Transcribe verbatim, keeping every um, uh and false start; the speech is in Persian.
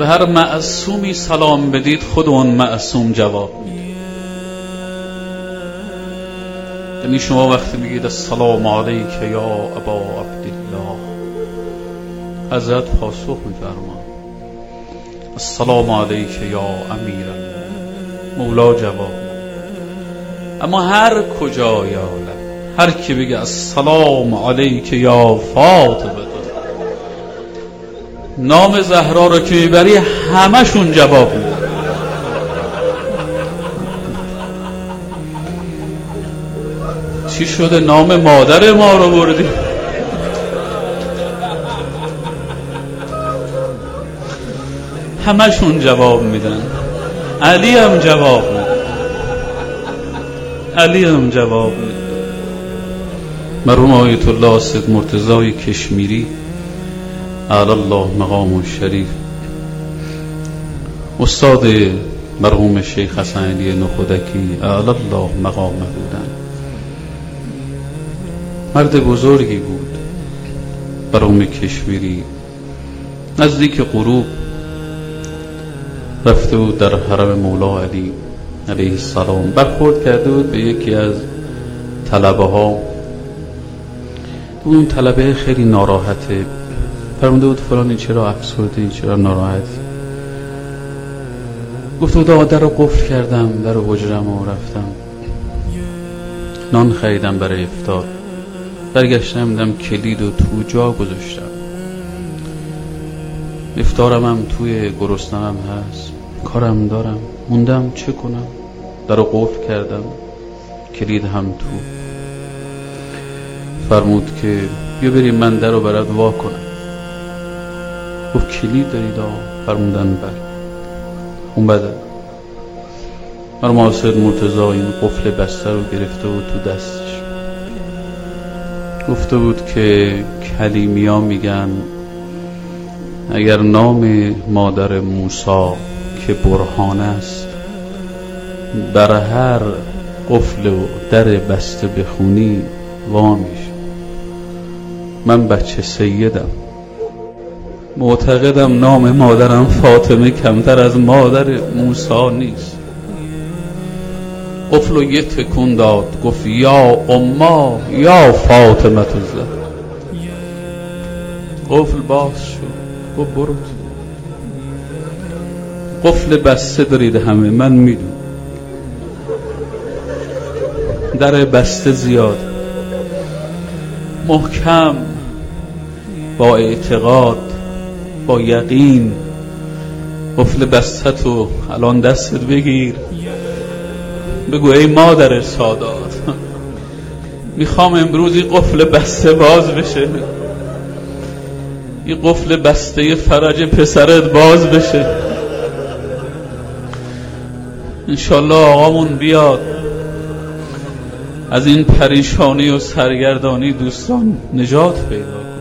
به هر معصومی سلام بدید خود اون معصوم جواب میده. یعنی شما وقتی میگید السلام علیک یا ابا عبدالله، حضرت پاسخ میفرمان السلام علیک یا امیر مولا جواب میده. اما هر کجا یا هر کی بگه السلام علیک یا فاطمه، نام زهرا رو که میبری همشون جواب میدن. چی شده نام مادر ما رو بردی؟ همشون جواب میدن. علی هم جواب میدن. علی هم جواب میدن. مرحوم آیت الله سید مرتضی کشمیری اعلی الله مقام شریف، استاد مرحوم شیخ حسن علی نخودکی اعلی الله مقامه بودن. مرد بزرگی بود. مرحوم کشمیری نزدیک غروب رفته بود در حرم مولا علی علیه السلام، برخورد کرده بود به یکی از طلبه ها. اون طلبه خیلی ناراحته، فرموده بود فلانی چرا افسرده، چرا ناراحتی؟ گفته بود آقا در رو قفل کردم، در حجرم و رفتم نان خریدم برای افطار، برگشتم دیدم کلید و تو جا گذاشتم، افطارم هم توی گرسنه‌ام هست، کارم دارم، موندم چه کنم؟ در رو قفل کردم، کلید هم تو. فرمود که بیا بریم من در رو برات وا کنم. گفت کلید دارید آقا؟ فرمودن بر. اون بعد مرحوم سید مرتضی این قفل بسته رو گرفته بود تو دستش، گفته بود که کلیمیا میگن اگر نام مادر موسی که برهان است بر هر قفل و در بسته بخونی وا میشه. من بچه سیدم، معتقدم نام مادرم فاطمه کمتر از مادر موسی نیست. قفل یه تکون داد، گفت یا اما یا فاطمه الزهرا. قفل باز شد، گفت برو. قفل بسته دارید همه، من میدونم در بسته زیاد، محکم با اعتقاد با یقین قفل بسته تو الان دستت بگیر، بگو ای مادر سادات میخوام امروز این قفل بسته باز بشه، این قفل بسته فرج پسرت باز بشه. انشالله آقامون بیاد از این پریشانی و سرگردانی دوستان نجات پیدا.